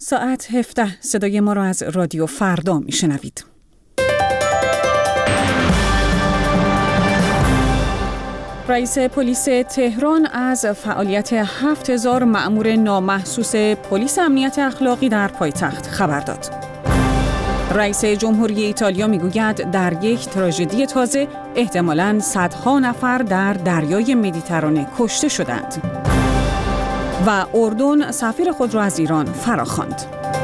ساعت 17 صدای ما را از رادیو فردا میشنوید. رئیس پلیس تهران از فعالیت 7000 مأمور نامحسوس پلیس امنیت اخلاقی در پایتخت خبر داد. رئیس جمهوری ایتالیا میگوید در یک تراژدی تازه احتمالاً صدها نفر در دریای مدیترانه کشته شدند. و اردن سفیر خود را از ایران فراخواند.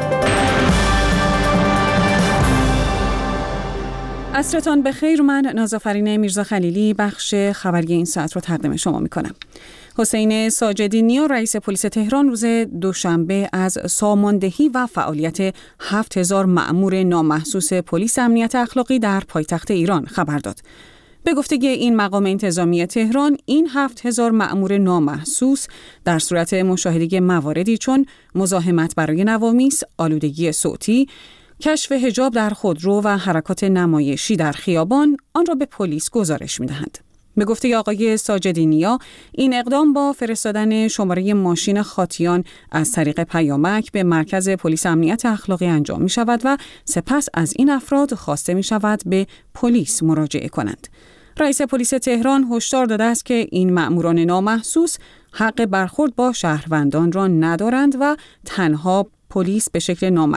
عصرتان بخیر، من نازافرین میرزا خلیلی بخش خبری این ساعت رو تقدیم شما میکنم. حسین ساجدی نیا رئیس پلیس تهران روز دوشنبه از ساماندهی و فعالیت 7000 مأمور نامحسوس پلیس امنیت اخلاقی در پایتخت ایران خبر داد. به گفته این مقام انتظامی تهران، این 7000 مأمور نامحسوس در صورت مشاهده مواردی چون مزاحمت برای نوامیس، آلودگی صوتی، کشف حجاب در خودرو و حرکات نمایشی در خیابان آن را به پلیس گزارش می‌دهند. به گفته آقای ساجدی نیا، این اقدام با فرستادن شماره ماشین خاطیان از طریق پیامک به مرکز پلیس امنیت اخلاقی انجام می شود و سپس از این افراد خواسته می شود به پلیس مراجعه کنند. رئیس پلیس تهران هشدار داده است که این مأموران نامحسوس حق برخورد با شهروندان را ندارند و تنها پلیس به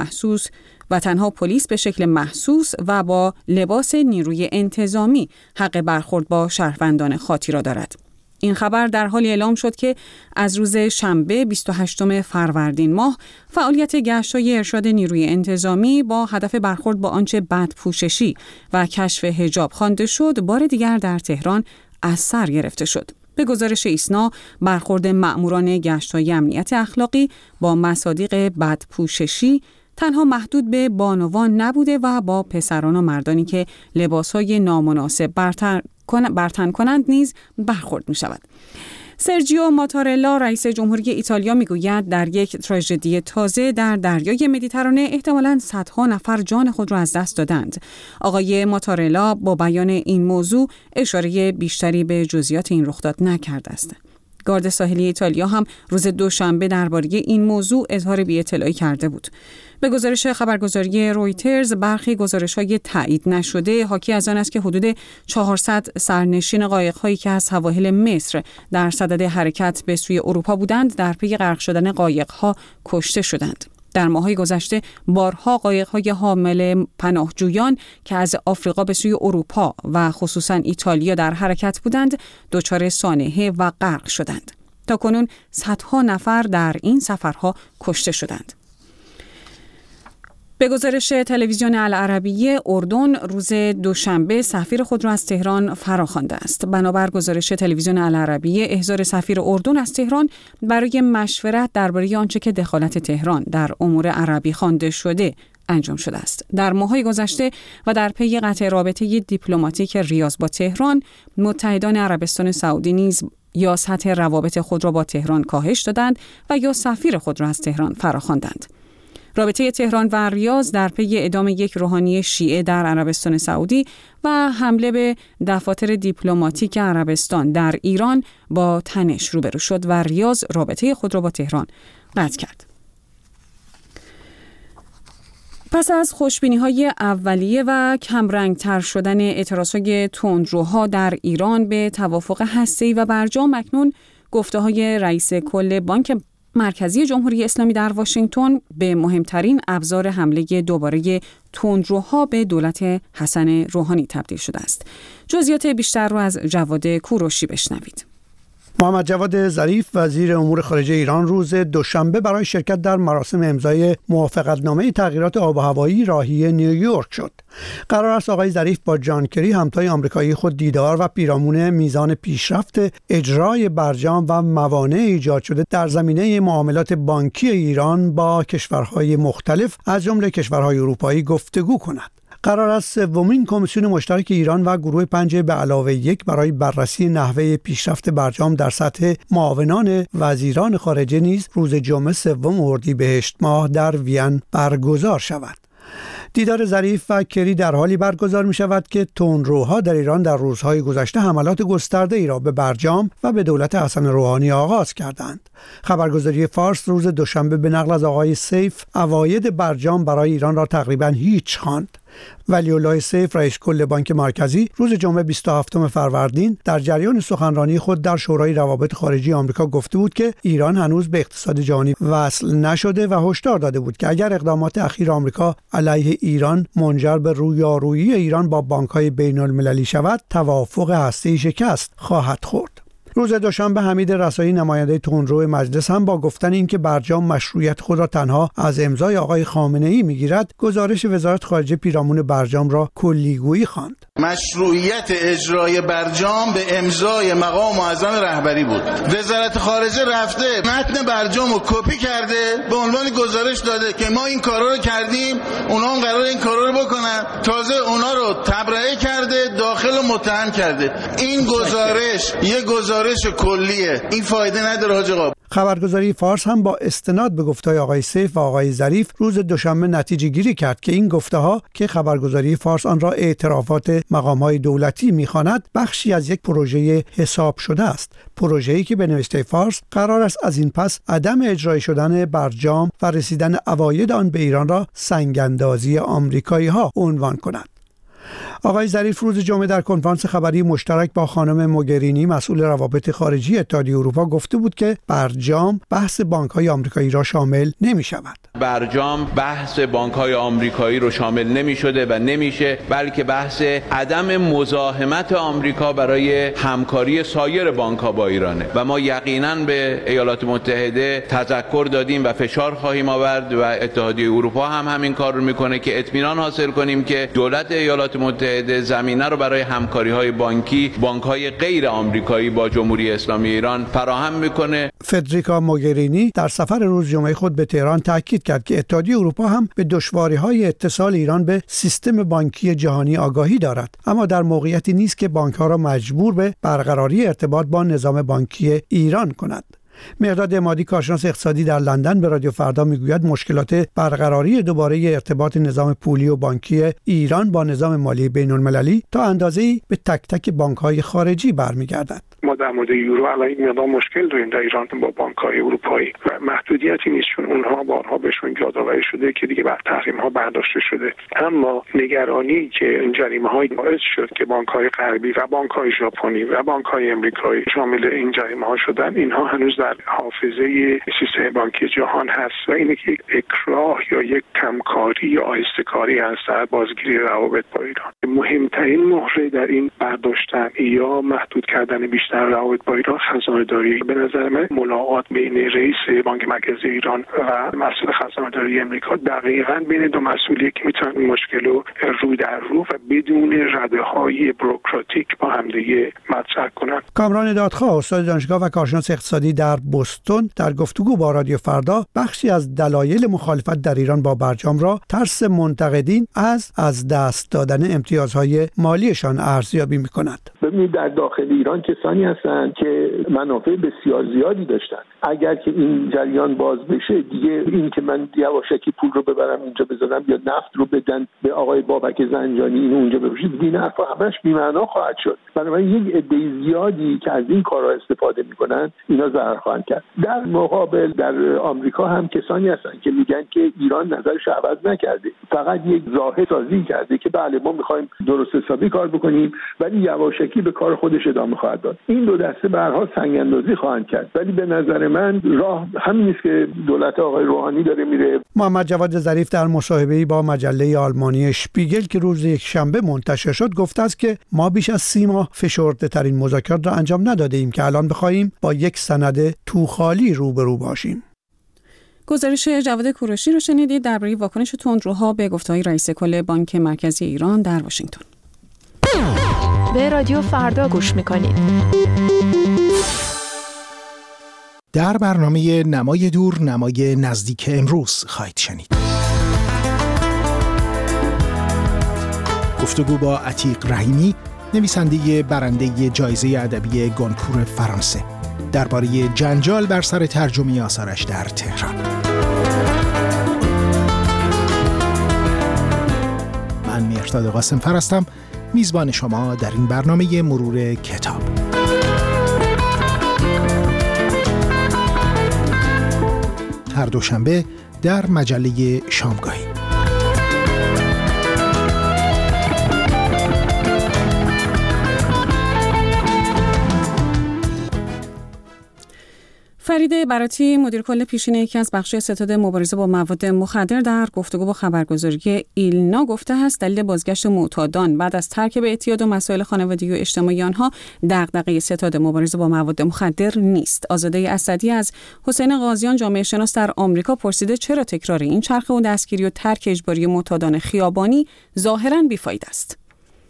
شکل محسوس و با لباس نیروی انتظامی حق برخورد با شهروندان خاطی را دارد. این خبر در حالی اعلام شد که از روز شنبه 28 فروردین ماه فعالیت گشت‌های ارشاد نیروی انتظامی با هدف برخورد با آنچه بدپوششی و کشف حجاب خوانده شد بار دیگر در تهران از سر گرفته شد. به گزارش ایسنا، برخورد مأموران گشت‌های امنیت اخلاقی با مصادیق بدپوششی تنها محدود به بانوان نبوده و با پسران و مردانی که لباس‌های نامناسب برتن کنند نیز برخورد می شود. سرجیو ماتارلا رئیس جمهوری ایتالیا میگوید در یک تراژدی تازه در دریای مدیترانه احتمالاً صدها نفر جان خود را از دست دادند. آقای ماتارلا با بیان این موضوع اشاره بیشتری به جزئیات این رخداد نکرده است. گارد ساحلی ایتالیا هم روز دوشنبه درباره این موضوع اظهار بی‌اطلاعی کرده بود. به گزارش خبرگزاری رویترز، برخی گزارش‌های تایید نشده حاکی از آن است که حدود 400 سرنشین قایق‌هایی که از سواحل مصر در صدد حرکت به سوی اروپا بودند در پی غرق شدن قایق‌ها کشته شدند. در ماه‌های گذشته بارها قایق‌های حامل پناهجویان که از آفریقا به سوی اروپا و خصوصاً ایتالیا در حرکت بودند دچار سانحه و غرق شدند. تاکنون صدها نفر در این سفرها کشته شدند. به گزارش تلویزیون العربیه، اردن روز دوشنبه سفیر خود را از تهران فراخوانده است. بنابر گزارش تلویزیون العربیه، احضار سفیر اردن از تهران برای مشورت درباره آنچه که دخالت تهران در امور عربی خوانده شده انجام شده است. در ماه‌های گذشته و در پی قطع رابطه دیپلماتیک ریاض با تهران، متحدان عربستان سعودی نیز یا سطح روابط خود را با تهران کاهش دادند و یا سفیر خود را از تهران فراخواندند. رابطه تهران و ریاض در پی اعدام یک روحانی شیعه در عربستان سعودی و حمله به دفاتر دیپلماتیک عربستان در ایران با تنش روبرو شد و ریاض رابطه خود را با تهران قطع کرد. پس از خوشبینی‌های اولیه و کمرنگ‌تر شدن اعتراض‌های تندروها در ایران به توافق هسته‌ای و برجام، اکنون گفته‌های رئیس کل بانک مرکزی جمهوری اسلامی در واشنگتن به مهمترین ابزار حمله دوباره تندروها به دولت حسن روحانی تبدیل شده است. جزئیات بیشتر رو از جواد کوروشی بشنوید. محمد جواد ظریف وزیر امور خارجه ایران روز دوشنبه برای شرکت در مراسم امضای موافقتنامه تغییرات آب و هوایی راهی نیویورک شد. قرار است آقای ظریف با جان کری همتای آمریکایی خود دیدار و پیرامون میزان پیشرفت اجرای برجام و موانع ایجاد شده در زمینه معاملات بانکی ایران با کشورهای مختلف از جمله کشورهای اروپایی گفتگو کند. قرار است سومین کمیسیون مشترک ایران و گروه 5 به علاوه 1 برای بررسی نحوه پیشرفت برجام در سطح معاونان وزیران خارجه نیز روز جمعه 3 اردیبهشت ماه در وین برگزار شود. دیدار ظریف و کری در حالی برگزار می شود که تندروها در ایران در روزهای گذشته حملات گسترده ای را به برجام و به دولت حسن روحانی آغاز کردند. خبرگزاری فارس روز دوشنبه به نقل از آقای سیف عواید برجام برای ایران را تقریباً هیچ خواند. ولی‌الله سیف رئیس کل بانک مرکزی روز جمعه 27 فروردین در جریان سخنرانی خود در شورای روابط خارجی آمریکا گفته بود که ایران هنوز به اقتصاد جهانی وصل نشده و هشدار داده بود که اگر اقدامات اخیر آمریکا علیه ایران منجر به رویارویی ایران با بانک‌های بین‌المللی شود، توافق هسته‌ای شکست خواهد خورد. روز دوشنبه حمید رسایی نماینده تندرو مجلس هم با گفتن اینکه برجام مشروعیت خود را تنها از امضای آقای خامنه‌ای میگیرد، گزارش وزارت خارجه پیرامون برجام را کلیگویی خواند. مشروعیت اجرای برجام به امضای مقام معظم رهبری بود. وزارت خارجه رفته متن برجام رو کپی کرده، به عنوان گزارش داده که ما این کارا رو کردیم، اونا هم قراره این کارا رو بکنن. تازه اونا رو تبرئه کرده، داخل رو متهم کرده. این گزارش یه گزارش کلیه، این فایده نداره حاج آقا. خبرگزاری فارس هم با استناد به گفته‌های آقای سیف و آقای ظریف روز دوشنبه نتیجه گیری کرد که این گفته‌ها که خبرگزاری فارس آن را اعترافات مقام‌های دولتی می‌خواند، بخشی از یک پروژه حساب شده است. پروژه‌ای که به نوشته فارس قرار است از این پس عدم اجرای شدن برجام و رسیدن عواید آن به ایران را سنگ‌اندازی آمریکایی‌ها عنوان کند. آقای ظریف روز جمعه در کنفرانس خبری مشترک با خانم موگرینی مسئول روابط خارجی اتحادیه اروپا گفته بود که برجام بحث بانک‌های آمریکایی را شامل نمی‌شود. برجام بحث بانک‌های آمریکایی رو شامل نمی‌شده و نمیشه، بلکه بحث عدم مزاحمت آمریکا برای همکاری سایر بانک‌ها با ایرانه و ما یقیناً به ایالات متحده تذکر دادیم و فشار خواهیم آورد و اتحادیه اروپا هم همین کار رو می‌کنه که اطمینان حاصل کنیم که دولت ایالات متحده زمینه رو برای همکاری‌های بانکی بانک‌های غیر آمریکایی با جمهوری اسلامی ایران فراهم می‌کنه. فدریکا موگرینی در سفر روز جمعه خود به تهران تاکید کرد که اتحادیه اروپا هم به دشواری‌های اتصال ایران به سیستم بانکی جهانی آگاهی دارد، اما در موقعیتی نیست که بانک‌ها را مجبور به برقراری ارتباط با نظام بانکی ایران کند. مقداد عمادی کارشناس اقتصادی در لندن به رادیو فردا میگوید مشکلات برقراری دوباره ارتباط نظام پولی و بانکی ایران با نظام مالی بین‌المللی تا اندازه‌ای به تک تک بانک‌های خارجی برمیگردد. ما در مورد یورو الان این مقدار مشکل داریم در ایران با بانک‌های اروپایی و محدودیتی نیست، چون اونها بارها بهشون یادآوری شده که دیگه بعد تحریم‌ها برداشته شده. اما نگرانی که این جریمه‌های باعث شد که بانک‌های غربی و بانک‌های ژاپنی و بانک‌های آمریکایی شامل این جریمه‌ها شدن، اینها هنوز در حافظه سیستم بانکی جهان هست و اینه که یک اکراه یا یک کمکاری یا آهسته‌کاری هست در بازگیری روابط با ایران. مهمترین مهره در این برداشتن یا محدود کردن بیشتر روابط با ایران خزانه‌داری. به نظر من ملاقات بین رئیس بانک مرکزی ایران و مسئول خزانه‌داری آمریکا دقیقاً بین دو مسئولی که میتونن این مشکل رو رو در رو و بدون رده‌های بوروکراتیک با همدیگه مطرح کنن. کامران دادخواه استاد دانشگاه و کارشناس اقتصادی در بوستون در گفتگو با رادیو فردا بخشی از دلایل مخالفت در ایران با برجام را ترس منتقدین از دست دادن امتیازهای مالیشان ارزیابی می‌کند. ببینید در داخل ایران کسانی هستند که منافع بسیار زیادی داشتن. اگر که این جریان باز بشه دیگه این که من یواشکی پول رو ببرم اینجا بذارم یا نفت رو بدن به آقای بابک زنجانی اینو اونجا بفروشید، دیگه این حرفا همش بی‌معنا خواهد شد. بنابراین یک عده زیادی که از این کارا استفاده میکنن اینا ضرر خواهند کرد. در مقابل در آمریکا هم کسانی هستن که میگن که ایران نظرش عوض نکرده، فقط یک ظاهر سازی کرده که بله ما میخوایم درست حسابی کار بکنیم ولی یواشکی به کار خودش ادامه خواهد داد. این دو دسته به هر حال سنگ اندازی خواهند کرد، ولی به نظر من راه همین است که دولت آقای روحانی داره میره. محمد جواد ظریف در مصاحبه‌ای با مجله آلمانی شپیگل که روز یکشنبه منتشر شد گفته است که ما بیش از 30 ماه فشرده‌ترین مذاکرات را انجام نداده ایم که الان بخواهیم با یک سند توخالی روبرو باشیم. گزارش جواد کوروشی رو شنیدید درباره واکنش تندروها به گفته‌های رئیس کل بانک مرکزی ایران در واشنگتن. به رادیو فردا گوش می‌کنید. در برنامه نمای دور نمای نزدیک امروز خواهید شنید. گفتگو با عتیق رحیمی، نویسنده برنده جایزه ادبی گونکور فرانسه، درباره جنجال بر سر ترجمه آثارش در تهران. مهرداد قاسم‌فر هستم، میزبان شما در این برنامه مرور کتاب. هر دوشنبه در مجله شامگاهی. فرید براتی، مدیر کل پیشین یکی از بخش‌های ستاد مبارزه با مواد مخدر، در گفتگو با خبرگزاری ایلنا گفته است دلیل بازگشت معتادان بعد از ترک به اعتیاد و مسائل خانوادگی و اجتماعی آنها دغدغه ستاد مبارزه با مواد مخدر نیست. آزاده اسدی از حسین قاضیان، جامعه شناس در آمریکا، پرسیده چرا تکرار این چرخه و دستگیری و ترک اجباری معتادان خیابانی ظاهراً بیفایده است.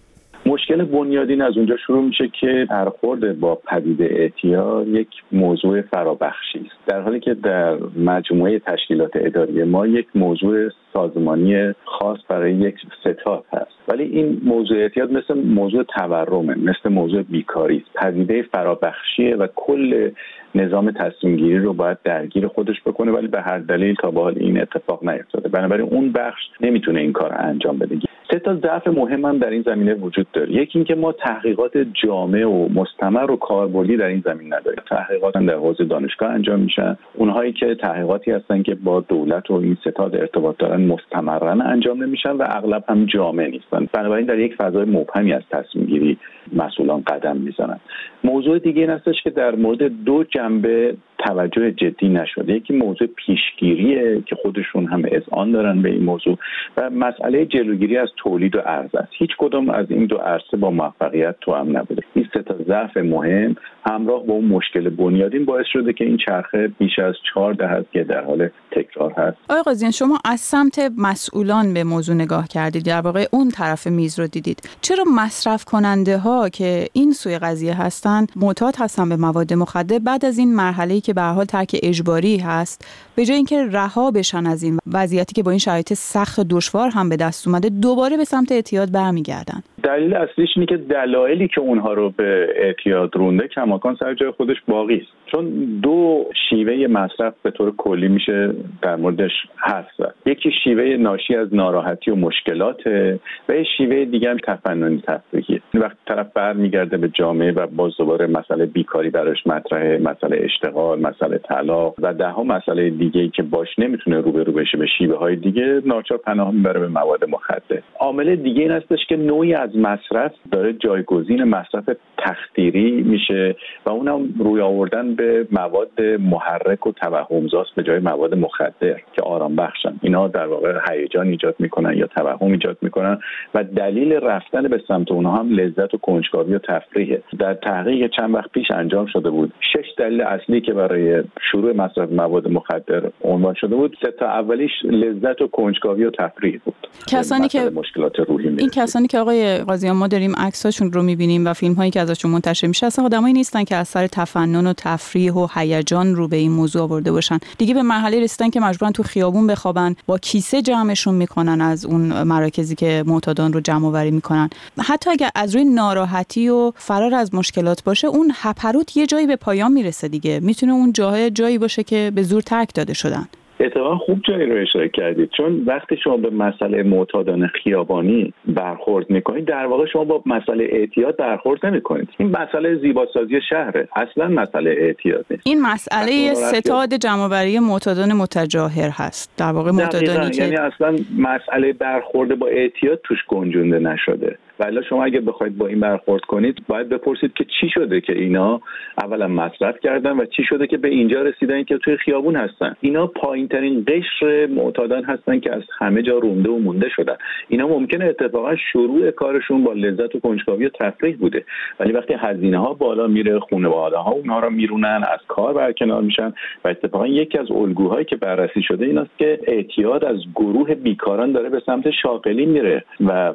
مشکل بنیادین از اونجا شروع میشه که برخورد با پدیده اعتیاد یک موضوع فرابخشی است، در حالی که در مجموعه تشکیلات اداری ما یک موضوع سازمانی خاص برای یک ستاد هست. ولی این موضوع اعتیاد مثل موضوع تورمه، مثل موضوع بیکاری است، پدیده فرابخشیه و کل نظام تصمیم گیری رو باید درگیر خودش بکنه، ولی به هر دلیل تا به حال این اتفاق نیفتاده. بنابراین اون بخش نمیتونه این کار انجام بده. سه تا ضعف مهم هم در این زمینه وجود داره. یکی اینکه ما تحقیقات جامع و مستمر و کاربردی در این زمین نداریم. تحقیقات در حوزه دانشگاه انجام میشن، اونهایی که تحقیقاتی هستن که با دولت و این ستاد ارتباط دارن مستمرا انجام نمیشن و اغلب هم جامع نیستن. بنابراین در یک فضای مبهمی از تصمیم گیری مسئولان قدم میزنن. موضوع دیگه این هستش که در مورد دو جنبه توجه جدی نشده. یکی موضوع پیشگیریه که خودشون هم اذعان دارن به این موضوع و مسئله جلوگیری از تولید و عرضه است. هیچ کدوم از این دو عرصه با موفقیت توأم نبوده. این سه تا ضعف مهم همراه با اون مشکل بنیادین باعث شده که این چرخه بیش از 4 دهه که در حال تکرار هست. آقای قاضیان، شما از سمت مسئولان به موضوع نگاه کردید، در واقع اون طرف میز رو دیدید. چرا مصرف کننده ها که این سوی قضیه هستن، معتاد هستن به مواد مخدر، بعد از این مرحله‌ای که به هر حال ترک اجباری هست، به جای اینکه رها بشن از این وضعیتی که با این شرایط سخت و دشوار هم به دست اومده، دوباره به سمت اعتیاد برمیگردن؟ دلیل اصلیش اینه که دلایلی که اونها رو به اعتیاد رونده کماکان سر جای خودش باقی است. چون دو شیوه مصرف به طور کلی میشه در موردش حرف زد. یکی شیوه ناشی از ناراحتی و مشکلات و یه شیوه دیگه هم تفننی تفریحی. وقتی طرف برمیگرده به جامعه و باز دوباره مسئله بیکاری براش مطرحه، مسئله اشتغال، مسئله طلاق و ده‌ها مسئله دیگه‌ای که باش نمیتونه روبرو بشه به شیوه‌های دیگه، ناچار پناه میبره به مواد مخدر. عامل دیگه این هستش که نوعی از مصرف داره جایگزین مصرف تخدیری میشه و اونم روی آوردن به مواد محرک و توهمزاست به جای مواد مخدر که آرام بخشن. اینا در واقع هیجان ایجاد میکنن یا توهم ایجاد میکنن و دلیل رفتن به سمت اونها هم لذت و کنجکاوی و تفریحه. در تحقیق چند وقت پیش انجام شده بود 6 دلیل اصلی که برای شروع مصرف مواد مخدر عنوان شده بود، 3 تا اولیش لذت و کنجکاوی و تفریح بود. کسانی که مشکلات روحی این کسانی که آقای قاضیان ما داریم عکساشون رو می‌بینیم و فیلم‌هایی که ازشون منتشر میشه، اصلا آدمایی نیستن که از سر تفنن و تفریح و هیجان رو به این موضوع آورده باشن. دیگه به مرحله رسیدن که مجبورن تو خیابون بخوابن، با کیسه جمعشون میکنن از اون مراکزی که معتادان رو جمع آوری میکنن. حتی اگر از روی ناراحتی و فرار از مشکلات باشه، اون هپروت یه جایی به پایان میرسه دیگه. میتونه اون جایی باشه که به زور ترک داده شدن. اتفاقا خوب جایی رو اشاره کردید، چون وقتی شما به مسئله معتادان خیابانی برخورد میکنید، در واقع شما با مسئله اعتیاد برخورد نمیکنید. این مسئله زیباسازی شهره، اصلا مسئله اعتیاد نیست. این مسئله ستاد جمع‌آوری معتادان متجاهر هست، در واقع معتادانی که یعنی اصلا مسئله برخورد با اعتیاد توش گنجونده نشده. ولی شما اگه بخواید با این برخورد کنید، باید بپرسید که چی شده که اینا اولا مصرف کردن و چی شده که به اینجا رسیدن که توی خیابون هستن. اینا پایین‌ترین قشر معتادان هستن که از همه جا رونده و مونده شدن. اینا ممکنه اتفاقا شروع کارشون با لذت و کنجکاوی و تفریح بوده، ولی وقتی هزینه‌ها بالا میره، خانواده‌ها اونها رو میرونن، از کار برکنار میشن و اتفاقا یکی از الگوهایی که بررسی شده این است که اعتیاد از گروه بیکاران داره به سمت شاغلی میره و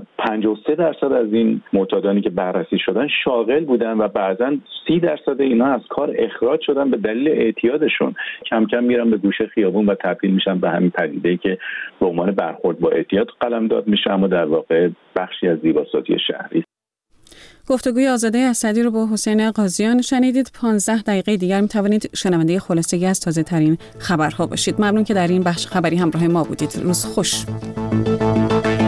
53% از این معتادانی که بررسی شدن شاغل بودن و بعضاً 30% اینا از کار اخراج شدن به دلیل اعتیادشون. کم کم میرن به گوشه خیابون و تبدیل میشن به همین پدیده‌ای که به عنوان برخورد با اعتیاد قلمداد میشه، اما در واقع بخشی از زیباسازی شهری. گفتگوی آزاده اسدی رو با حسین قاضیان شنیدید. 15 دقیقه دیگر میتوانید شنونده خلاصه‌ای از تازه ترین خبرها باشید. ممنون که در این بخش خبری همراه ما بودید. روز خوش.